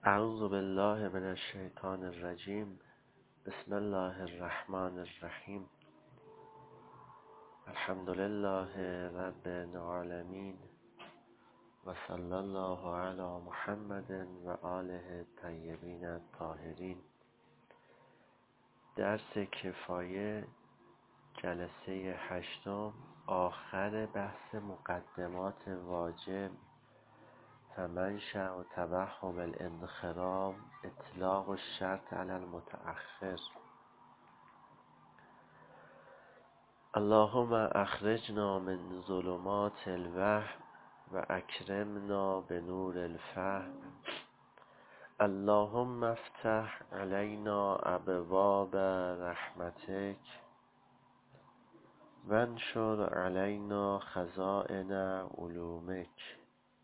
اعوذ بالله من الشیطان الرجیم. بسم الله الرحمن الرحیم. الحمد لله رب العالمین و صلی الله علی محمد و آله الطیبین الطاهرین. درس کفایه، جلسه 8، آخر بحث مقدمات واجب. فمنشأ و توهم الانخرام اطلاق الشرط علی المتأخر. اللهم اخرجنا من ظلمات الوهم و اکرمنا بنور الفهم. اللهم افتح علینا ابواب رحمتک و انشر علینا خزائن علومک.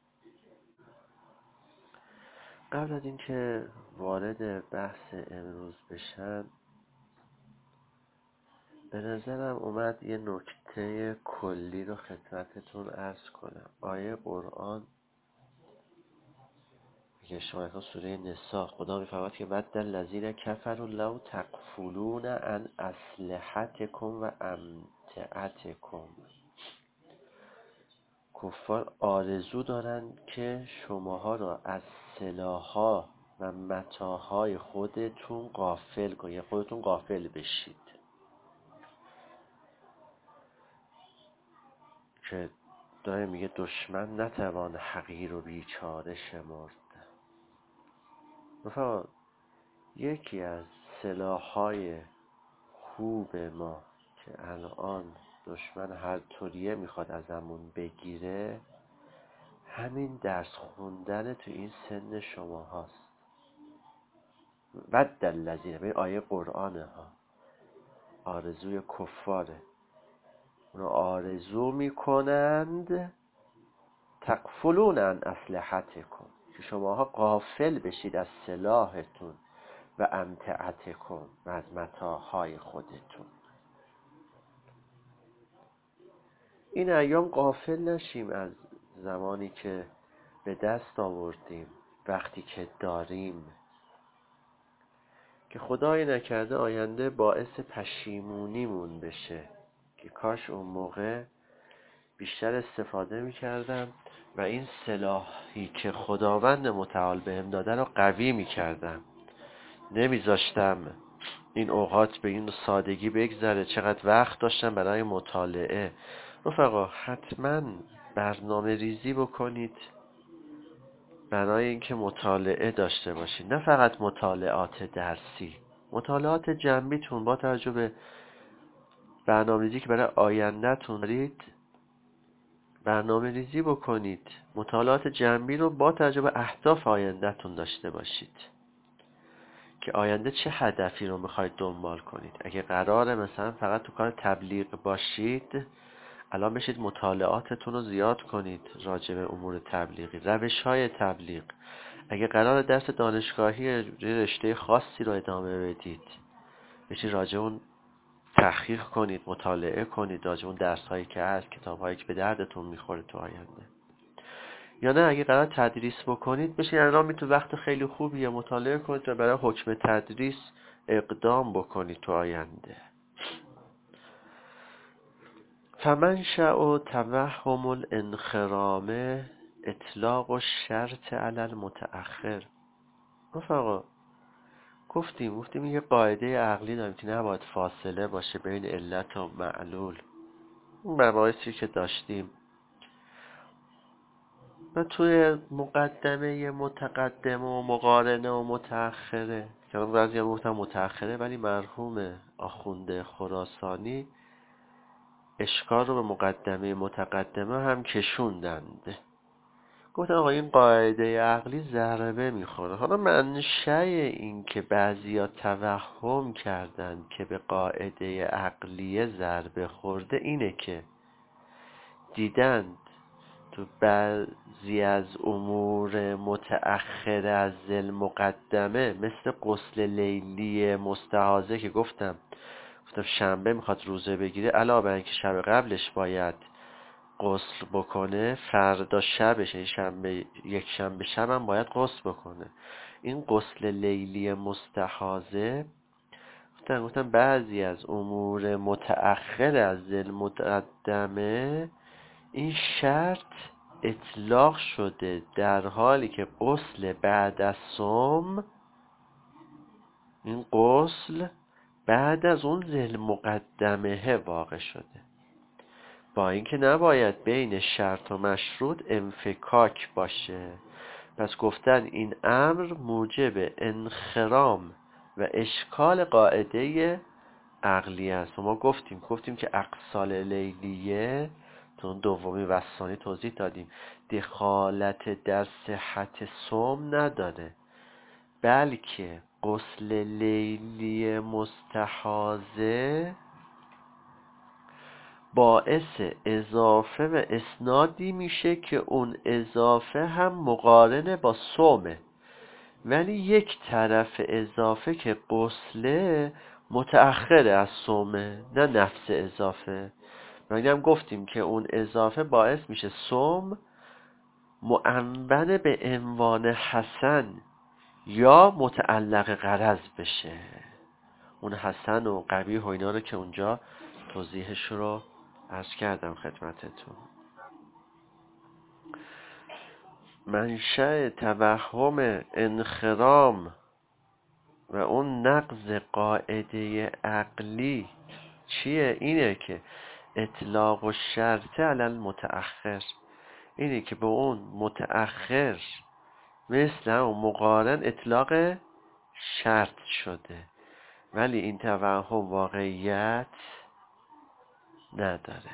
قبل از اینکه وارد بحث امروز بشم، به نظرم اومد یه نکته کلی رو خدمتتون عرض کنم. آیه قرآن میگه شما سوره نساء، خدا میفرماید که ود الذین کفروا لو تغفلون عن اسلحتکم و امتعتکم. کفار آرزو دارن که شماها را از سلاح‌ها و متاعهای خودتون غافل کنید، خودتون غافل بشید. که داره میگه دشمن نتوان حقیر و بیچاره شمرد. مثلا یکی از سلاح‌های خوب ما که الان دشمن هر طوریه میخواد ازمون بگیره، همین درس خوندن تو این سن شما هاست. ود الذین، به آیه قرآنه ها، آرزوی کفاره. اونو آرزو میکنند تغفلون عن اسلحتکم، که شماها غافل بشید از سلاحتون و امتعتکم و از متاعهای خودتون. این ایام غافل نشیم از زمانی که به دست آوردیم، وقتی که داریم، که خدای نکرده آینده باعث پشیمونیمون بشه که کاش اون موقع بیشتر استفاده میکردم و این سلاحی که خداوند متعال بهم داده رو قوی میکردم، نمیذاشتم این اوقات به این سادگی بگذره. چقدر وقت داشتم برای مطالعه. رفقا حتما برنامه ریزی بکنید برای اینکه مطالعه داشته باشید، نه فقط مطالعات درسی، مطالعات جنبیتون با توجه به برنامه ریزی که برای آینده‌تون دارید برنامه ریزی بکنید. مطالعات جنبی رو با توجه به اهداف آینده‌تون داشته باشید که آینده چه هدفی رو میخواید دنبال کنید. اگه قراره مثلا فقط تو کار تبلیغ باشید، الان بشید مطالعاتتون رو زیاد کنید راجع به امور تبلیغی، روش‌های تبلیغ. اگه قرار درس دانشگاهی رشته خاصی رو ادامه بدید، بشید راجع اون تحقیق کنید، مطالعه کنید راجع اون درس‌هایی که هست، کتاب‌هایی که به دردتون میخوره تو آینده. یا نه اگه قرار تدریس بکنید، بشید الان میتونه وقت خیلی خوبیه مطالعه کنید و برای حکم تدریس اقدام بکنید تو آینده. فمنشأ و توهم الانخرام اطلاق و شرط علی المتأخر. رفقا گفتیم یه قاعده عقلی داریم که نباید فاصله باشه بین علت و معلول. اون مباحثی که داشتیم و توی مقدمه متقدمه و مقارنه و متأخره، که بعضی هم گفتن متأخره، ولی مرحوم آخوند خراسانی اشکال رو به مقدمه متقدمه هم کشوندند. گفتن آقا این قاعده عقلی ضربه میخوره. حالا منشأ این که بعضیا توهم کردن که به قاعده عقلی ضربه خورده اینه که دیدند تو بعضی از امور متأخر از المقدمه، مثل غسل لیلی مستحاضه که گفتم شنبه میخواد روزه بگیره، علاوه بر اینکه شب قبلش باید غسل بکنه فردا شبش، یک شنبه شب هم باید غسل بکنه. این غسل لیلی مستحاضه گفتن بعضی از امور متأخر از ذی مقدمه این شرط اطلاق شده در حالی که غسل بعد از صوم، این غسل بعد از اون ذی مقدمه واقع شده، با اینکه نباید بین شرط و مشروط انفکاک باشه. پس گفتن این امر موجب انخرام و اشکال قاعده عقلی است. و ما گفتیم که اقصال لیلیه تو دومی وسانی توضیح دادیم دخالت در صحت صوم نداره، بلکه غسل لیلی مستحاضه باعث اضافه و اسنادی میشه که اون اضافه هم مقارنه با صومه، ولی یک طرف اضافه که غسله متأخر از صومه، نه نفس اضافه. و هم گفتیم که اون اضافه باعث میشه صوم معنون به عنوان حسن یا متعلق غرض بشه. اون حسن و قبیح و اینا رو که اونجا توضیحش رو عرض کردم خدمتتون. منشأ توهم انخرام و اون نقض قاعده عقلی چیه؟ اینه که اطلاق و شرط علی المتأخر، اینه که به اون متأخر مثل اون مقارن اطلاق شرط شده، ولی این توهم واقعیت نداره.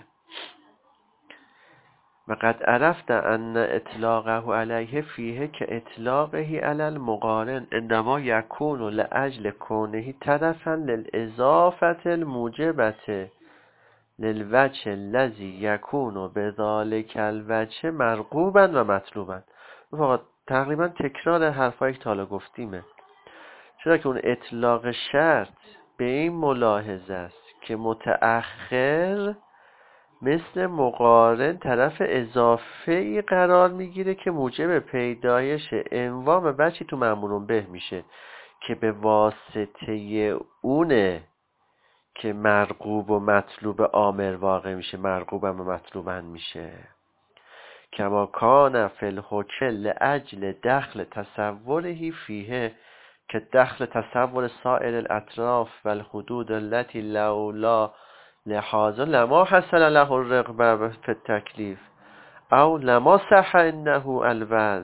و قد عرفت ان اطلاقه علیه فیه که اطلاقه علی المقارن انما یکون لاجل کونه طرفا للاضافه الموجبه للوجه الذی یکون بذلک الوجه مرغوبا و مطلوبا. فقط تقریبا تکرار حرفایی که تا حالا گفتیمه، چرا که اون اطلاق شرط به این ملاحظه است که متأخر مثل مقارن طرف اضافه‌ای قرار میگیره که موجب پیدایش انواع و بچی تو مأمور به میشه که به واسطه اونه که مرغوب و مطلوب آمر واقع میشه، مرغوبا و مطلوبا میشه. کما کان فی الحکم لاجل دخل تصوره فیه که دخل تصور سائر الاطراف و الحدود التي لولا لهذا لما حصل له الرغبه فی التکلیف او لما صح انه الوضع.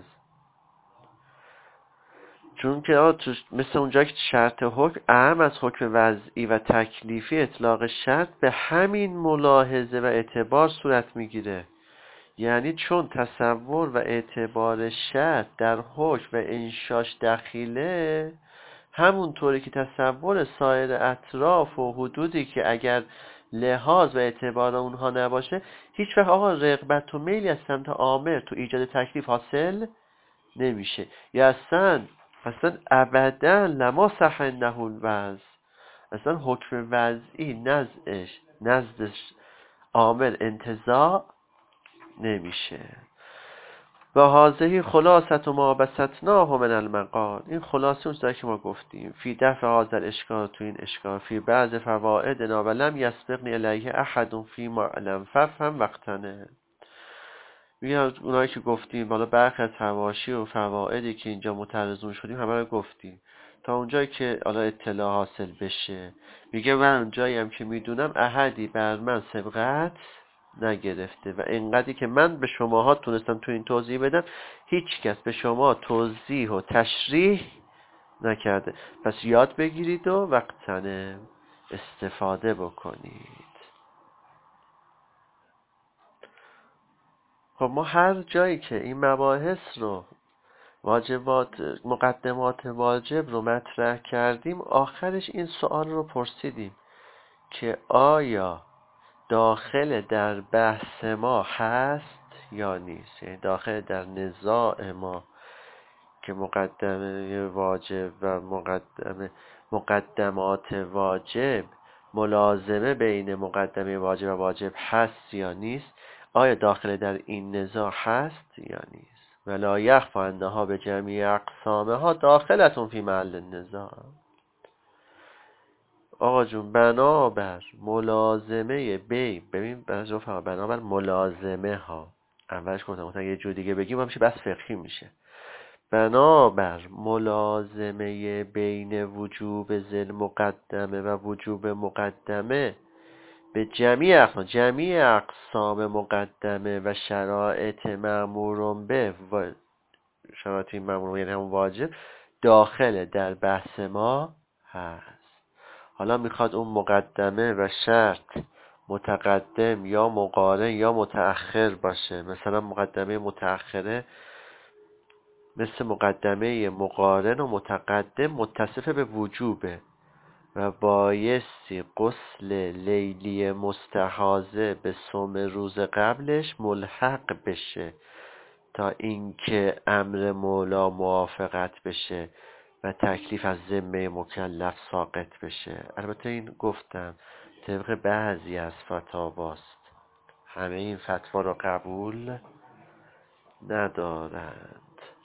چون که مثل اونجا که شرط حکم اهم از حکم وضعی و تکلیفی اطلاق شرط به همین ملاحظه و اعتبار صورت میگیره. یعنی چون تصور و اعتبار شرط در حکم و انشاش دخیله، همونطوری که تصور سایر اطراف و حدودی که اگر لحاظ و اعتبار اونها نباشه هیچ وقت آقا رغبت و میلی از سمت آمر تو ایجاد تکلیف حاصل نمیشه، یا اصلا ابدا لما صح انه الوضع، اصلا حکم وضعی نزدش عامل انتزاع نمیشه. و هذه خلاصت ما بسطناه من المقال، این خلاصه اون که ما گفتیم فی دفع هذا الاشکال، تو این اشکال فی بعض فوائدنا و لم یسبقنی الیه احد فی ما لم ففهم وقتنه. میگه اونایی که گفتیم بالا برخی از حواشی و فوائدی که اینجا متعرضون شدیم همه رو گفتیم تا اونجایی که حالا اطلاع حاصل بشه. میگه من اونجایی هم که میدونم احدی بر من سبقت نگرفته و اینقدری که من به شماها تونستم تو این توضیح بدم هیچ کس به شما توضیح و تشریح نکرده. پس یاد بگیرید و وقتنه استفاده بکنید. خب ما هر جایی که این مباحث رو مقدمات واجب رو مطرح کردیم آخرش این سوال رو پرسیدیم که آیا داخل در بحث ما هست یا نیست، یعنی داخل در نزاع ما که مقدمه واجب و مقدمات واجب ملازمه بین مقدمه واجب و واجب هست یا نیست. آیا داخل در این نزاع هست یا نیست؟ ولا یخفی انها به جمیع اقسامها داخلتون فی محل النزاع. آقا جون بنابر ملازمه ببین بنابر ملازمه ها، اولش گفتم یه جور دیگه بگیم میشه بس فقهی میشه. بنابر ملازمه بین وجوب ذل مقدمه و وجوب مقدمه به جمیع اقسام مقدمه و شرایط مأمور به و شرایط مأمور یعنی همون واجب داخل در بحث ما هست. حالا میخواد اون مقدمه و شرط متقدم یا مقارن یا متأخر باشه. مثلا مقدمه متأخره مثل مقدمه مقارن و متقدم متصف به وجوبه و بایستی غسل لیلی مستحاضه به صوم روز قبلش ملحق بشه تا اینکه امر مولا موافقت بشه و تکلیف از ذمه مکلف ساقط بشه. البته این گفتم طبق بعضی از فتاواست، همه این فتوا رو قبول ندارند.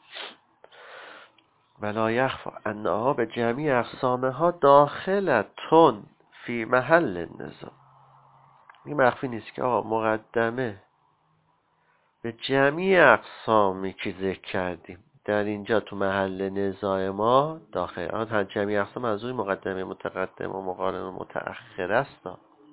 ولا یخفی انها به جمیع اقسامها داخلتون فی محل النزاع. این مخفی نیست که آقا مقدمه به جمیع اقسامی که ذکر کردیم در اینجا تو محل نزاع ما داخل آن جمیع اقسام منظور مقدمه متقدم و مقارن و متأخر است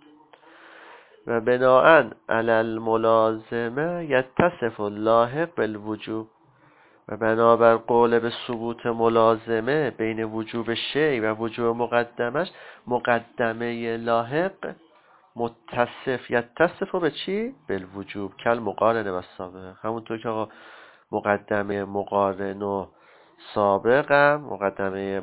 و بناءً علی الملازمه یتصف اللاحق بالوجوب و بنابر قول به ثبوت ملازمه بین وجوب شیء و وجوب مقدمش مقدمه لاحق متصف یتصف به چی؟ بالوجوب کل مقارن و سابق. همونطور که آقا مقدمه مقارن و سابقم مقدمه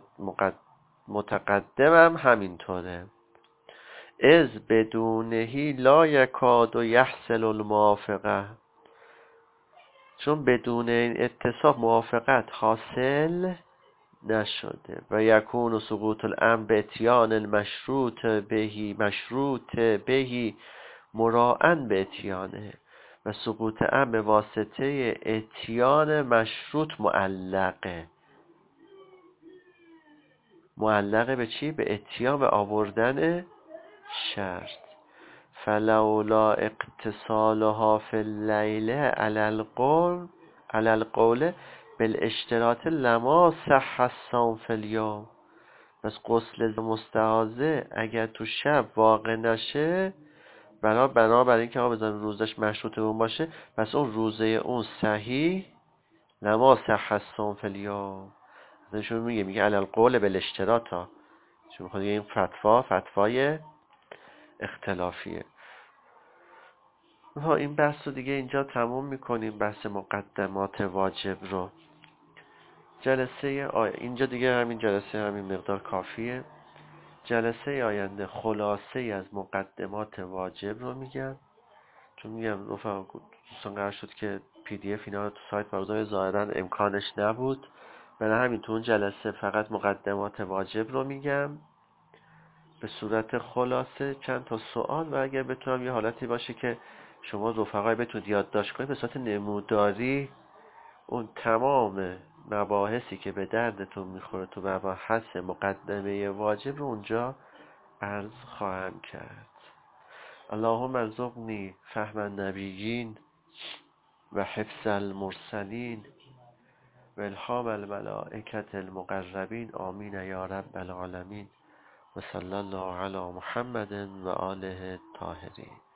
متقدمم همینطوره. از بدونهی لا یکاد و یحصل الموافقه، چون بدون این اتصاف موافقت حاصل نشده و یکون و سقوط الامر به اتیان المشروط بهی مراعن به اتیانه و سقوط امر به واسطه اتیان مشروط معلقه به چی؟ به اتیان و آوردن شرط. فلولا اقتصالها فی اللیل علی القول بالاشتراط لما صح الصوم فی الیوم. پس غسل مستحاضه اگر تو شب واقع نشه بنابر این که آقا بزن روزش مشروط اون باشه، پس اون روزه اون صحیح لما صح الصوم فی الیوم. ازشون میگه علی القول بالاشتراط ها، چون میخواد این فتوای اختلافیه. این بحث رو دیگه اینجا تموم میکنیم، بحث مقدمات واجب رو. اینجا دیگه همین جلسه همین مقدار کافیه. جلسه آینده خلاصه از مقدمات واجب رو میگم، چون میگم رفقا دوستان قرار شد که پی دی اف اینا رو تو سایت برای ظاهرا امکانش نبود، برای همین تو اون جلسه فقط مقدمات واجب رو میگم به صورت خلاصه، چند تا سوال و اگر بتونم یه حالتی باشه که شما رفقای بتونید یادداشت کنید به صورت نموداری اون تمام مباحثی که به دردتون میخوره تو مباحث مقدمه واجب رو اونجا عرض خواهم کرد. اللهم ارزقنی فهم النبیین و حفظ المرسلین و الهام الملائکة المقربین آمین یا رب العالمین و صلی الله علی محمد و آله الطاهرین.